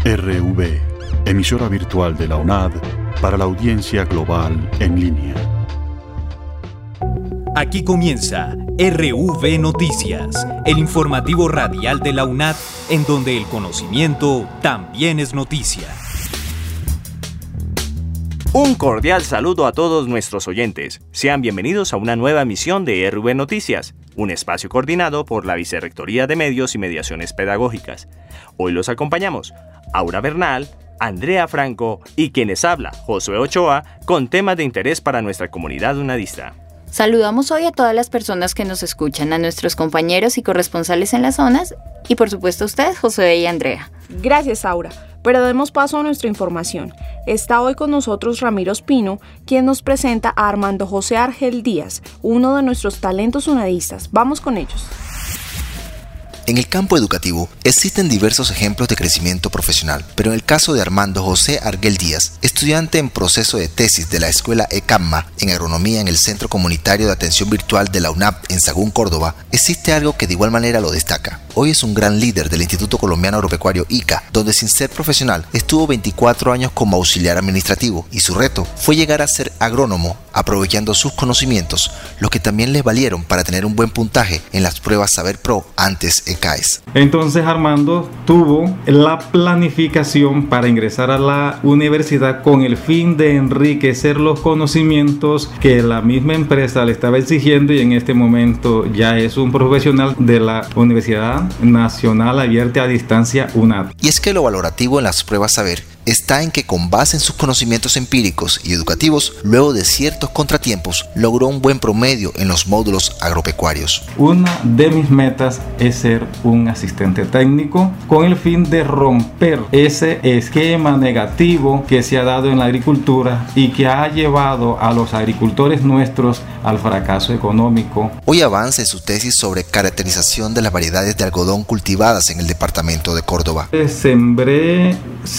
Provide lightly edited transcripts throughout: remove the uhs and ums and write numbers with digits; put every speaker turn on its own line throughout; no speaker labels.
RV, emisora virtual de la UNAD para la audiencia global en línea.
Aquí comienza RV Noticias, el informativo radial de la UNAD, en donde el conocimiento también es noticia.
Un cordial saludo a todos nuestros oyentes. Sean bienvenidos a una nueva emisión de RV Noticias, un espacio coordinado por la Vicerrectoría de Medios y Mediaciones Pedagógicas. Hoy los acompañamos Aura Bernal, Andrea Franco y quienes habla, Josué Ochoa, con temas de interés para nuestra comunidad unadista.
Saludamos hoy a todas las personas que nos escuchan, a nuestros compañeros y corresponsales en las zonas y por supuesto a ustedes, Josué y Andrea.
Gracias, Aura. Pero demos paso a nuestra información. Está hoy con nosotros Ramiro Espino, quien nos presenta a Armando José Argel Díaz, uno de nuestros talentos unadistas. Vamos con ellos.
En el campo educativo existen diversos ejemplos de crecimiento profesional, pero en el caso de Armando José Argel Díaz, estudiante en proceso de tesis de la Escuela ECAMMA en Agronomía en el Centro Comunitario de Atención Virtual de la UNAP en Sagún, Córdoba, existe algo que de igual manera lo destaca. Hoy es un gran líder del Instituto Colombiano Agropecuario ICA, donde sin ser profesional estuvo 24 años como auxiliar administrativo y su reto fue llegar a ser agrónomo aprovechando sus conocimientos, los que también les valieron para tener un buen puntaje en las pruebas Saber Pro antes ECAES.
Entonces Armando tuvo la planificación para ingresar a la universidad con el fin de enriquecer los conocimientos que la misma empresa le estaba exigiendo y en este momento ya es un profesional de la Universidad Nacional Abierta a Distancia UNAD.
Y es que lo valorativo en las pruebas Saber está en que con base en sus conocimientos empíricos y educativos, luego de ciertos contratiempos, logró un buen promedio en los módulos agropecuarios.
Una de mis metas es ser un asistente técnico con el fin de romper ese esquema negativo que se ha dado en la agricultura y que ha llevado a los agricultores nuestros al fracaso económico.
Hoy avanza en su tesis sobre caracterización de las variedades de algodón cultivadas en el departamento de Córdoba.
Sembré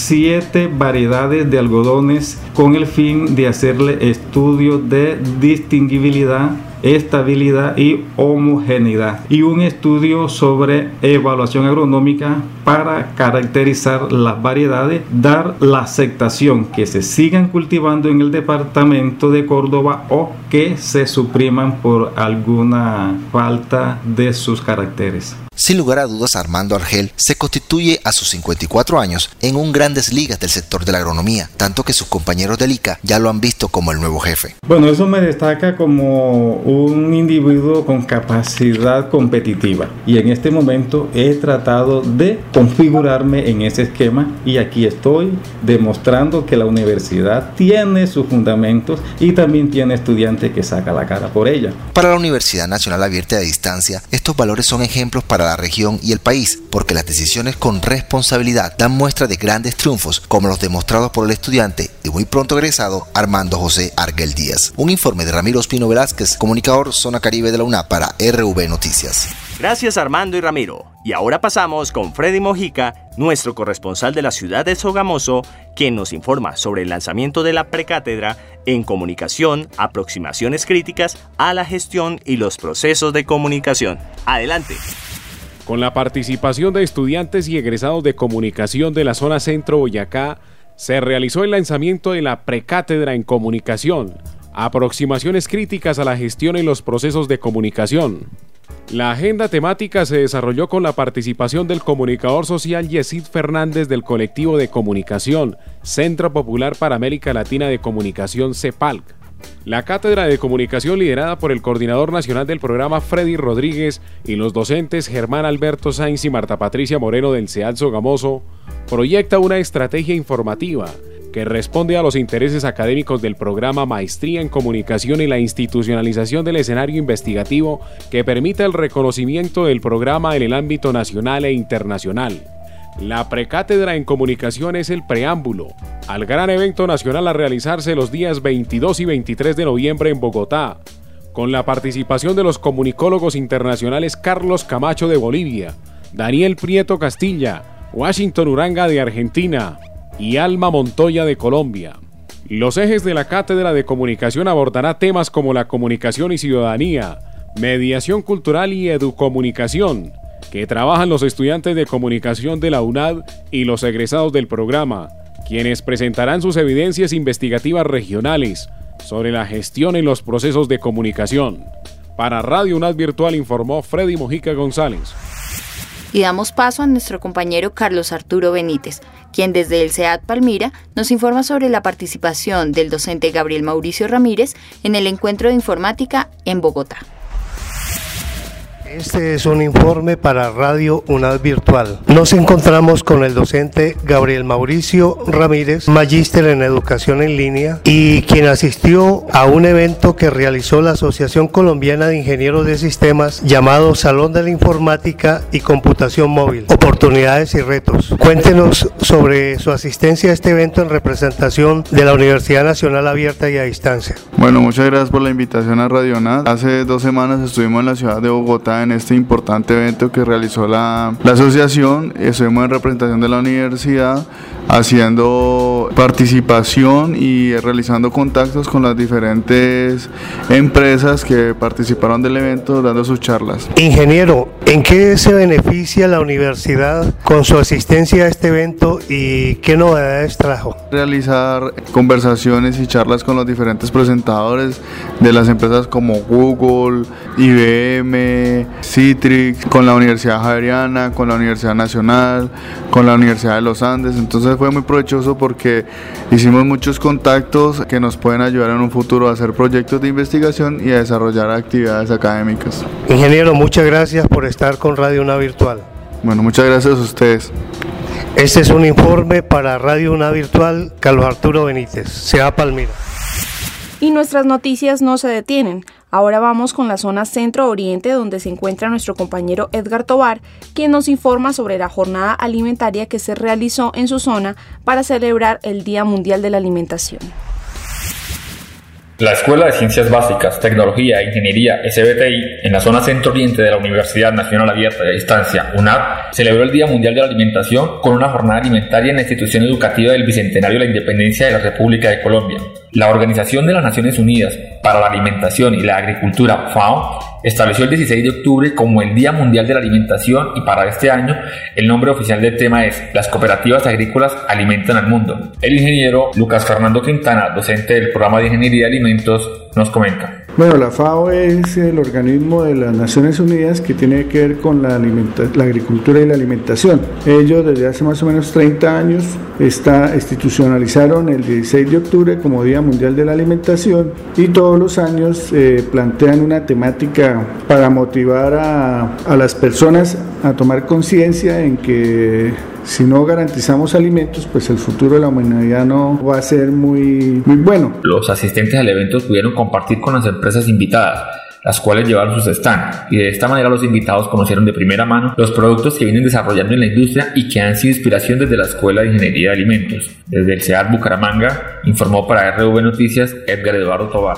7 variedades de algodones con el fin de hacerle estudios de distinguibilidad, estabilidad y homogeneidad y un estudio sobre evaluación agronómica para caracterizar las variedades, dar la aceptación que se sigan cultivando en el departamento de Córdoba o que se supriman por alguna falta de sus caracteres.
Sin lugar a dudas, Armando Argel se constituye a sus 54 años en un grandes ligas del sector de la agronomía, tanto que sus compañeros del ICA ya lo han visto como el nuevo jefe.
Bueno, eso me destaca como un individuo con capacidad competitiva y en este momento he tratado de configurarme en ese esquema y aquí estoy demostrando que la universidad tiene sus fundamentos y también tiene estudiantes que sacan la cara por ella.
Para la Universidad Nacional Abierta de Distancia, estos valores son ejemplos para la región y el país, porque las decisiones con responsabilidad dan muestra de grandes triunfos, como los demostrados por el estudiante y muy pronto egresado Armando José Argel Díaz. Un informe de Ramiro Espino Velázquez, comunicador Zona Caribe de la UNAP para RV Noticias.
Gracias Armando y Ramiro. Y ahora pasamos con Freddy Mojica, nuestro corresponsal de la ciudad de Sogamoso, quien nos informa sobre el lanzamiento de la precátedra en comunicación, aproximaciones críticas a la gestión y los procesos de comunicación. Adelante.
Con la participación de estudiantes y egresados de comunicación de la zona centro Boyacá, se realizó el lanzamiento de la precátedra en comunicación, aproximaciones críticas a la gestión y los procesos de comunicación. La agenda temática se desarrolló con la participación del comunicador social Yesid Fernández del colectivo de comunicación Centro Popular para América Latina de Comunicación CEPALC. La cátedra de comunicación liderada por el coordinador nacional del programa Freddy Rodríguez y los docentes Germán Alberto Sainz y Marta Patricia Moreno del CEAD Sogamoso proyecta una estrategia informativa que responde a los intereses académicos del programa Maestría en Comunicación y la institucionalización del escenario investigativo que permita el reconocimiento del programa en el ámbito nacional e internacional. La precátedra en comunicación es el preámbulo al gran evento nacional a realizarse los días 22 y 23 de noviembre en Bogotá, con la participación de los comunicólogos internacionales Carlos Camacho de Bolivia, Daniel Prieto Castilla, Washington Uranga de Argentina y Alma Montoya de Colombia. Los ejes de la cátedra de comunicación abordará temas como la comunicación y ciudadanía, mediación cultural y educomunicación, que trabajan los estudiantes de comunicación de la UNAD y los egresados del programa, quienes presentarán sus evidencias investigativas regionales sobre la gestión en los procesos de comunicación. Para Radio UNAD Virtual informó Freddy Mojica González.
Y damos paso a nuestro compañero Carlos Arturo Benítez, quien desde el SEAD Palmira nos informa sobre la participación del docente Gabriel Mauricio Ramírez en el encuentro de informática en Bogotá.
Este es un informe para Radio UNAD Virtual. Nos encontramos con el docente Gabriel Mauricio Ramírez, magíster en educación en línea y quien asistió a un evento que realizó la Asociación Colombiana de Ingenieros de Sistemas llamado Salón de la Informática y Computación Móvil, Oportunidades y Retos. Cuéntenos sobre su asistencia a este evento en representación de la Universidad Nacional Abierta y a Distancia.
Bueno, muchas gracias por la invitación a Radio UNAD. Hace 2 semanas estuvimos en la ciudad de Bogotá en este importante evento que realizó la asociación. Estuvimos en representación de la universidad haciendo participación y realizando contactos con las diferentes empresas que participaron del evento dando sus charlas.
Ingeniero, ¿en qué se beneficia la universidad con su asistencia a este evento y qué novedades trajo?
Realizar conversaciones y charlas con los diferentes presentadores de las empresas como Google, IBM, Citrix, con la Universidad Javeriana, con la Universidad Nacional, con la Universidad de los Andes. Entonces fue muy provechoso porque hicimos muchos contactos que nos pueden ayudar en un futuro a hacer proyectos de investigación y a desarrollar actividades académicas.
Ingeniero, muchas gracias por estar con Radio UNAD Virtual.
Bueno, muchas gracias a ustedes.
Este es un informe para Radio UNAD Virtual, Carlos Arturo Benítez, SEAD Palmira.
Y nuestras noticias no se detienen. Ahora vamos con la zona centro-oriente, donde se encuentra nuestro compañero Edgar Tobar, quien nos informa sobre la jornada alimentaria que se realizó en su zona para celebrar el Día Mundial de la Alimentación.
La Escuela de Ciencias Básicas, Tecnología e Ingeniería SBTI, en la zona centro-oriente de la Universidad Nacional Abierta y a Distancia, UNAD, celebró el Día Mundial de la Alimentación con una jornada alimentaria en la institución educativa del Bicentenario de la Independencia de la República de Colombia. La Organización de las Naciones Unidas para la Alimentación y la Agricultura, FAO, estableció el 16 de octubre como el Día Mundial de la Alimentación y para este año el nombre oficial del tema es Las cooperativas agrícolas alimentan al mundo. El ingeniero Lucas Fernando Quintana, docente del programa de Ingeniería de Alimentos, nos comenta.
Bueno, la FAO es el organismo de las Naciones Unidas que tiene que ver con la agricultura y la alimentación. Ellos desde hace más o menos 30 años institucionalizaron el 16 de octubre como Día Mundial de la Alimentación y todos los años plantean una temática para motivar a las personas a tomar conciencia en que si no garantizamos alimentos, pues el futuro de la humanidad no va a ser muy bueno.
Los asistentes al evento pudieron compartir con las empresas invitadas, las cuales llevaron sus stands, y de esta manera los invitados conocieron de primera mano los productos que vienen desarrollando en la industria y que han sido inspiración desde la Escuela de Ingeniería de Alimentos. Desde el SEAD Bucaramanga, informó para RV Noticias Edgar Eduardo Tobar.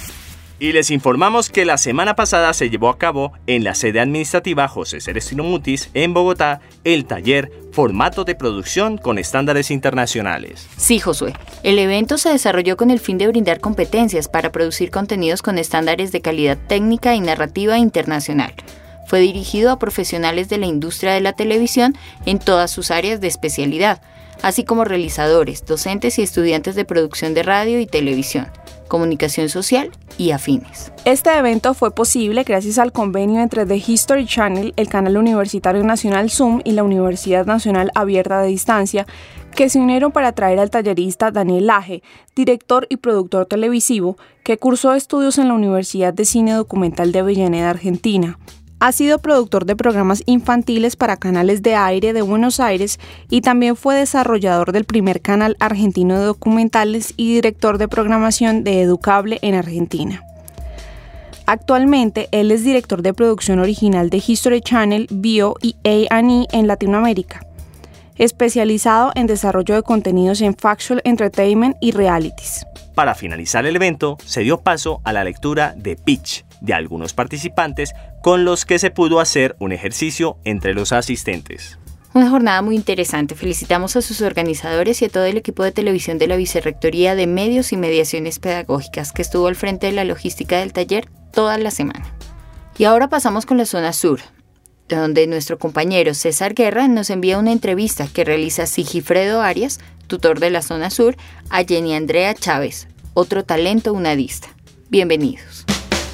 Y les informamos que la semana pasada se llevó a cabo en la sede administrativa José Celestino Mutis en Bogotá el taller Formato de Producción con Estándares Internacionales.
Sí, Josué. El evento se desarrolló con el fin de brindar competencias para producir contenidos con estándares de calidad técnica y narrativa internacional. Fue dirigido a profesionales de la industria de la televisión en todas sus áreas de especialidad, así como realizadores, docentes y estudiantes de producción de radio y televisión, comunicación social y afines.
Este evento fue posible gracias al convenio entre The History Channel, el canal universitario nacional Zoom y la Universidad Nacional Abierta de Distancia, que se unieron para traer al tallerista Daniel Laje, director y productor televisivo, que cursó estudios en la Universidad de Cine Documental de Avellaneda, Argentina. Ha sido productor de programas infantiles para canales de aire de Buenos Aires y también fue desarrollador del primer canal argentino de documentales y director de programación de Educable en Argentina. Actualmente, él es director de producción original de History Channel, Bio y A&E en Latinoamérica, especializado en desarrollo de contenidos en Factual Entertainment y Realities.
Para finalizar el evento, se dio paso a la lectura de pitch de algunos participantes con los que se pudo hacer un ejercicio entre los asistentes.
Una jornada muy interesante. Felicitamos a sus organizadores y a todo el equipo de televisión de la Vicerrectoría de Medios y Mediaciones Pedagógicas que estuvo al frente de la logística del taller toda la semana. Y ahora pasamos con la zona sur. donde nuestro compañero César Guerra nos envía una entrevista que realiza Sigifredo Arias, tutor de la zona sur, a Jenny Andrea Chávez, otro talento unadista. Bienvenidos.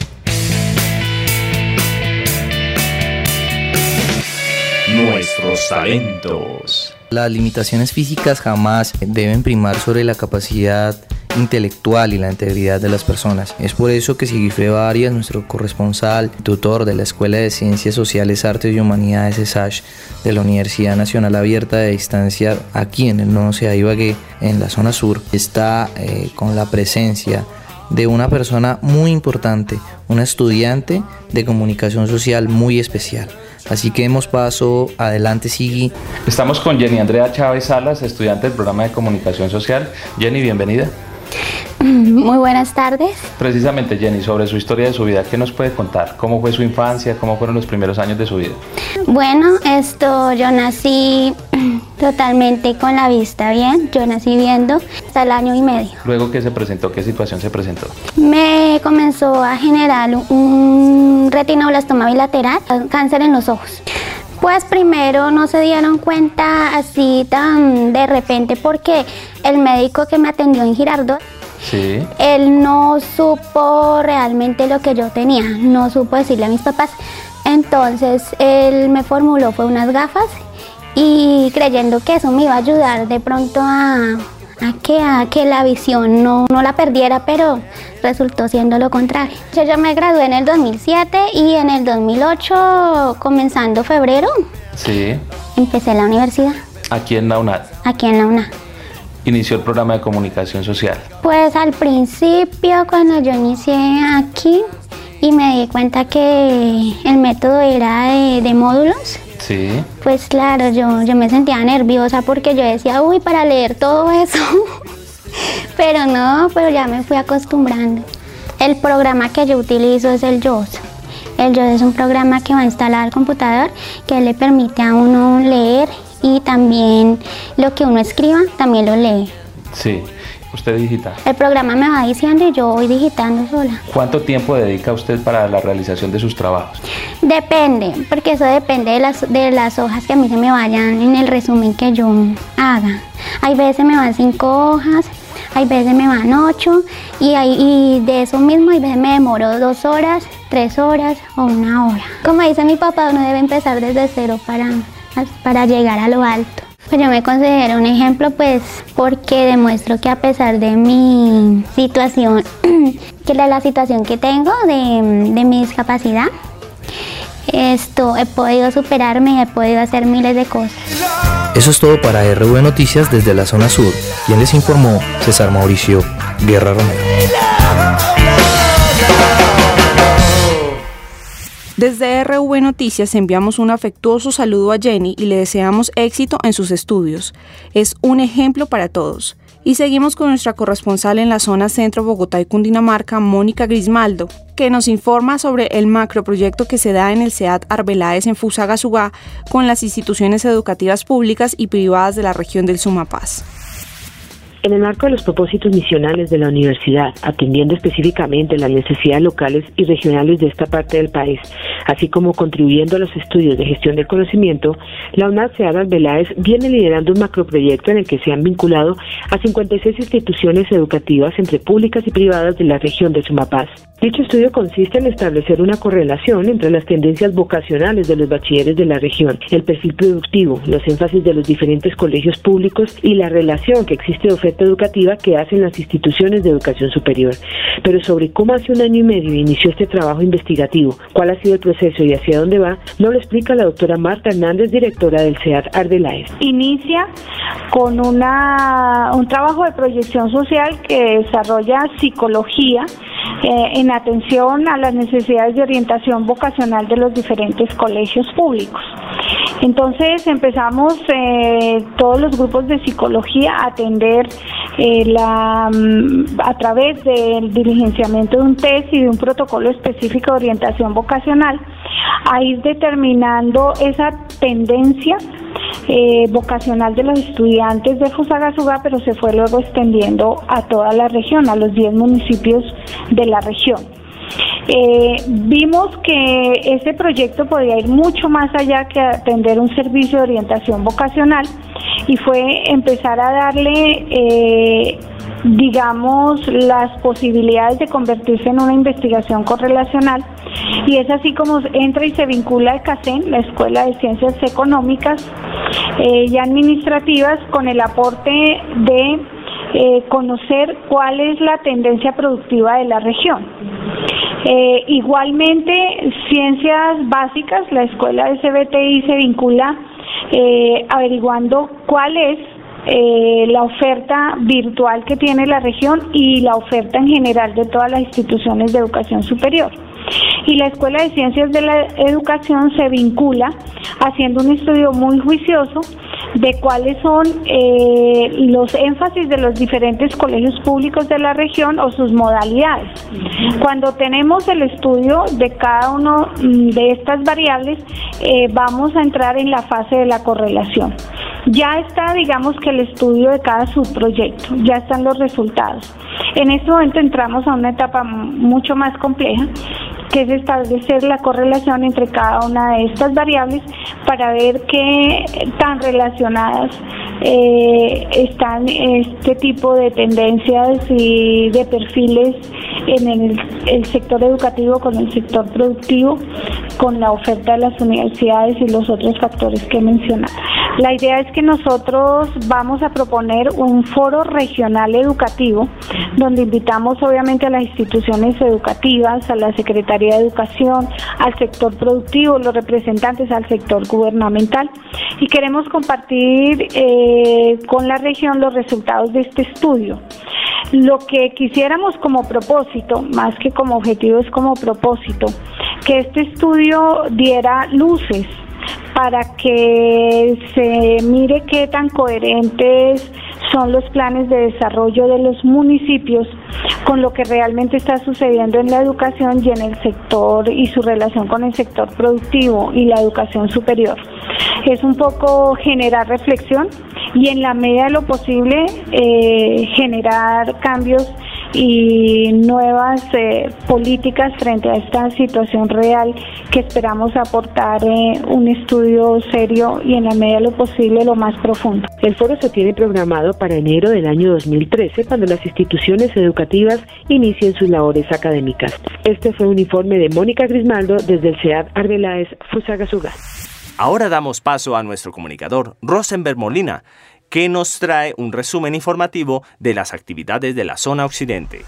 Nuestros talentos.
Las limitaciones físicas jamás deben primar sobre la capacidad intelectual y la integridad de las personas. Es por eso que Sigifredo Arias, nuestro corresponsal, tutor de la Escuela de Ciencias Sociales, Artes y Humanidades ESASH de la Universidad Nacional Abierta de Distancia aquí en el Nodo Cedá Ibagué, en la zona sur, está con la presencia de una persona muy importante, una estudiante de comunicación social muy especial. Así que demos paso, adelante Sigui.
Estamos con Jenny Andrea Chávez Salas, estudiante del programa de comunicación social. Jenny, bienvenida.
Muy buenas tardes.
Precisamente, Jenny, sobre su historia de su vida, ¿qué nos puede contar? ¿Cómo fue su infancia? ¿Cómo fueron los primeros años de su vida?
Bueno, yo nací totalmente con la vista bien. Yo nací viendo hasta el año y medio.
¿Luego qué se presentó? ¿Qué situación se presentó?
Me comenzó a generar un retinoblastoma bilateral, cáncer en los ojos. Pues primero no se dieron cuenta así tan de repente porque el médico que me atendió en Girardot,
sí,
él no supo realmente lo que yo tenía, no supo decirle a mis papás. Entonces él me formuló fue unas gafas y creyendo que eso me iba a ayudar de pronto a que la visión no la perdiera, pero resultó siendo lo contrario. Yo me gradué en el 2007 y en el 2008, comenzando febrero,
sí,
empecé la universidad.
¿Aquí en la UNAD?
Aquí en la UNAD.
¿Inició el programa de comunicación social?
Pues al principio, cuando yo inicié aquí y me di cuenta que el método era de módulos,
sí,
pues claro, yo me sentía nerviosa porque yo decía, uy, para leer todo eso. pero ya me fui acostumbrando. El programa que yo utilizo es el JAWS. El JAWS es un programa que va instalado al computador que le permite a uno leer y también lo que uno escriba también lo lee.
Sí. ¿Usted digita?
El programa me va diciendo y yo voy digitando sola.
¿Cuánto tiempo dedica usted para la realización de sus trabajos?
Depende, porque eso depende de las hojas que a mí se me vayan en el resumen que yo haga. Hay veces me van 5 hojas, hay veces me van 8 y de eso mismo hay veces me demoro 2 horas, 3 horas o 1 hora. Como dice mi papá, uno debe empezar desde cero para llegar a lo alto. Pues yo me considero un ejemplo, pues, porque demuestro que a pesar de mi situación, que la situación que tengo de mi discapacidad, he podido superarme y he podido hacer miles de cosas.
Eso es todo para RV Noticias desde la zona sur. Quien les informó, César Mauricio Guerra Romero.
Desde RV Noticias enviamos un afectuoso saludo a Jenny y le deseamos éxito en sus estudios. Es un ejemplo para todos. Y seguimos con nuestra corresponsal en la zona centro Bogotá y Cundinamarca, Mónica Grismaldo, que nos informa sobre el macroproyecto que se da en el SEAD Arbeláez en Fusagasugá con las instituciones educativas públicas y privadas de la región del Sumapaz.
En el marco de los propósitos misionales de la universidad, atendiendo específicamente las necesidades locales y regionales de esta parte del país, así como contribuyendo a los estudios de gestión del conocimiento, la UNAD SEAD Arbeláez viene liderando un macroproyecto en el que se han vinculado a 56 instituciones educativas entre públicas y privadas de la región de Sumapaz. Dicho estudio consiste en establecer una correlación entre las tendencias vocacionales de los bachilleres de la región, el perfil productivo, los énfasis de los diferentes colegios públicos y la relación que existe de oferta educativa que hacen las instituciones de educación superior. Pero sobre cómo hace 1 año y medio inició este trabajo investigativo, cuál ha sido el proceso y hacia dónde va, nos lo explica la doctora Marta Hernández, directora del SEAD Arbeláez.
Inicia con un trabajo de proyección social que desarrolla psicología en atención a las necesidades de orientación vocacional de los diferentes colegios públicos. Entonces empezamos todos los grupos de psicología a atender a través del diligenciamiento de un test y de un protocolo específico de orientación vocacional, a ir determinando esa tendencia vocacional de los estudiantes de Fusagasugá, pero se fue luego extendiendo a toda la región, a los 10 municipios de la región. Vimos que ese proyecto podía ir mucho más allá que atender un servicio de orientación vocacional y fue empezar a darle digamos, las posibilidades de convertirse en una investigación correlacional, y es así como entra y se vincula el CACEN, la Escuela de Ciencias Económicas y Administrativas, con el aporte de conocer cuál es la tendencia productiva de la región. Igualmente, Ciencias Básicas, la Escuela de CBTI se vincula averiguando cuál es la oferta virtual que tiene la región y la oferta en general de todas las instituciones de educación superior. Y la Escuela de Ciencias de la Educación se vincula haciendo un estudio muy juicioso de cuáles son los énfasis de los diferentes colegios públicos de la región o sus modalidades. Cuando tenemos el estudio de cada una de estas variables, vamos a entrar en la fase de la correlación. Ya está, digamos, que el estudio de cada subproyecto, ya están los resultados. En este momento entramos a una etapa mucho más compleja, que es establecer la correlación entre cada una de estas variables para ver qué tan relacionadas están este tipo de tendencias y de perfiles en el sector educativo con el sector productivo, con la oferta de las universidades y los otros factores que he mencionado. La idea es que nosotros vamos a proponer un foro regional educativo donde invitamos obviamente a las instituciones educativas, a la Secretaría de Educación, al sector productivo, los representantes al sector gubernamental, y queremos compartir con la región los resultados de este estudio. Lo que quisiéramos como propósito, más que como objetivo, es como propósito, que este estudio diera luces para que se mire qué tan coherentes son los planes de desarrollo de los municipios con lo que realmente está sucediendo en la educación y en el sector y su relación con el sector productivo y la educación superior. Es un poco generar reflexión y en la medida de lo posible generar cambios y nuevas políticas frente a esta situación real que esperamos aportar un estudio serio y en la medida de lo posible lo más profundo.
El foro se tiene programado para enero del año 2013, cuando las instituciones educativas inicien sus labores académicas. Este fue un informe de Mónica Grismaldo desde el CEAD Arbeláez, Fusagasugá.
Ahora damos paso a nuestro comunicador, Rosenberg Molina, que nos trae un resumen informativo de las actividades de la zona occidente.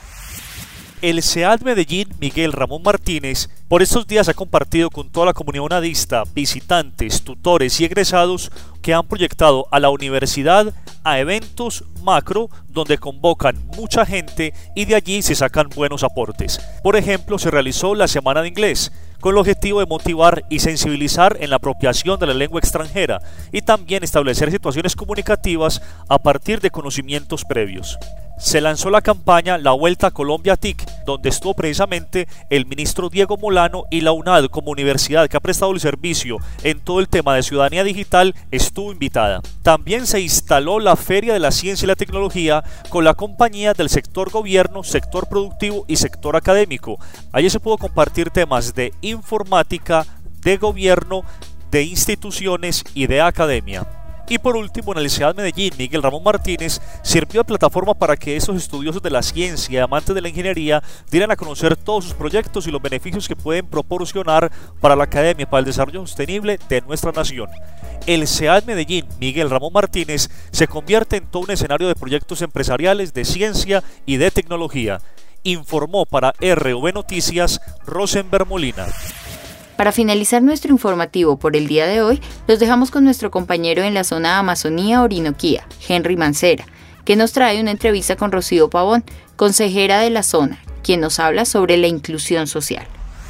El CEAD Medellín, Miguel Ramón Martínez, por estos días ha compartido con toda la comunidad unadista, visitantes, tutores y egresados que han proyectado a la universidad a eventos macro donde convocan mucha gente y de allí se sacan buenos aportes. Por ejemplo, se realizó la Semana de Inglés, con el objetivo de motivar y sensibilizar en la apropiación de la lengua extranjera y también establecer situaciones comunicativas a partir de conocimientos previos. Se lanzó la campaña La Vuelta a Colombia TIC, donde estuvo precisamente el ministro Diego Molano y la UNAD como universidad que ha prestado el servicio en todo el tema de ciudadanía digital estuvo invitada. También se instaló la Feria de la Ciencia y la Tecnología con la compañía del sector gobierno, sector productivo y sector académico. Allí se pudo compartir temas de informática, de gobierno, de instituciones y de academia. Y por último, en el CEAD Medellín, Miguel Ramón Martínez sirvió de plataforma para que esos estudiosos de la ciencia y amantes de la ingeniería dieran a conocer todos sus proyectos y los beneficios que pueden proporcionar para la academia, para el desarrollo sostenible de nuestra nación. El CEAD Medellín, Miguel Ramón Martínez, se convierte en todo un escenario de proyectos empresariales de ciencia y de tecnología. Informó para RV Noticias Rosenberg Molina.
Para finalizar nuestro informativo por el día de hoy, los dejamos con nuestro compañero en la zona Amazonía-Orinoquía, Henry Mancera, que nos trae una entrevista con Rocío Pavón, consejera de la zona, quien nos habla sobre la inclusión social.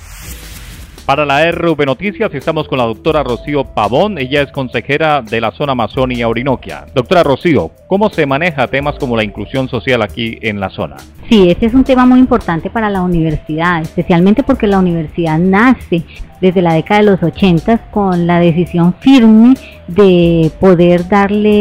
Para la RV Noticias estamos con la doctora Rocío Pavón, ella es consejera de la zona Amazonía-Orinoquia. Doctora Rocío, ¿cómo se maneja temas como la inclusión social aquí en la zona?
Sí, este es un tema muy importante para la universidad, especialmente porque la universidad nace desde la década de los 80 con la decisión firme de poder darle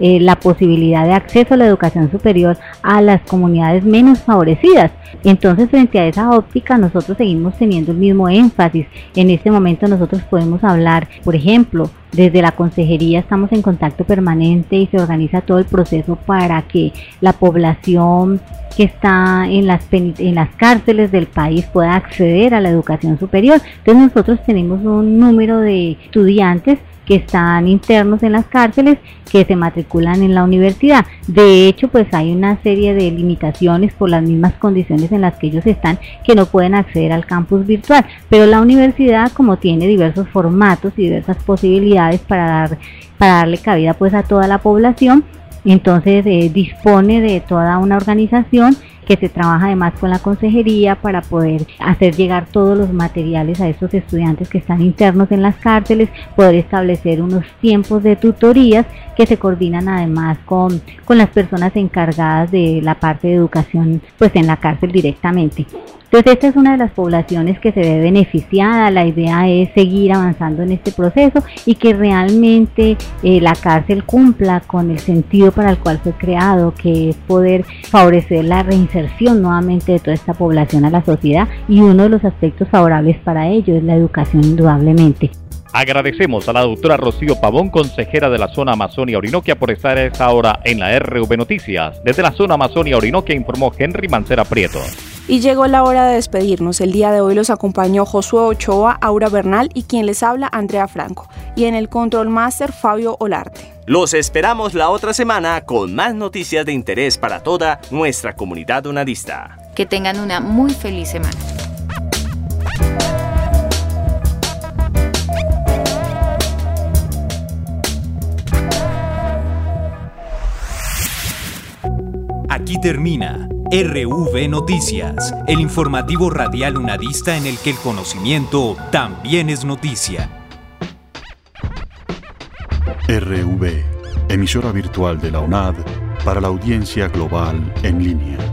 la posibilidad de acceso a la educación superior a las comunidades menos favorecidas. Entonces, frente a esa óptica, nosotros seguimos teniendo el mismo énfasis. En este momento nosotros podemos hablar, por ejemplo, desde la consejería estamos en contacto permanente y se organiza todo el proceso para que la población que está en las cárceles del país pueda acceder a la educación superior. Entonces nosotros tenemos un número de estudiantes que están internos en las cárceles que se matriculan en la universidad. De hecho, pues hay una serie de limitaciones por las mismas condiciones en las que ellos están, que no pueden acceder al campus virtual, pero la universidad, como tiene diversos formatos y diversas posibilidades para darle cabida pues a toda la población, entonces dispone de toda una organización que se trabaja además con la consejería para poder hacer llegar todos los materiales a estos estudiantes que están internos en las cárceles, poder establecer unos tiempos de tutorías que se coordinan además con las personas encargadas de la parte de educación pues en la cárcel directamente. Entonces esta es una de las poblaciones que se ve beneficiada. La idea es seguir avanzando en este proceso y que realmente la cárcel cumpla con el sentido para el cual fue creado, que es poder favorecer la reinserción nuevamente de toda esta población a la sociedad, y uno de los aspectos favorables para ello es la educación, indudablemente.
Agradecemos a la doctora Rocío Pavón, consejera de la zona Amazonia Orinoquia, por estar a esta hora en la RV Noticias. Desde la zona Amazonia Orinoquia informó Henry Mancera Prieto.
Y llegó la hora de despedirnos. El día de hoy los acompañó Josué Ochoa, Aura Bernal y quien les habla, Andrea Franco. Y en el Control Master, Fabio Olarte.
Los esperamos la otra semana con más noticias de interés para toda nuestra comunidad unadista.
Que tengan una muy feliz semana.
Aquí termina RV Noticias, el informativo radial unadista en el que el conocimiento también es noticia.
RV, emisora virtual de la UNAD para la audiencia global en línea.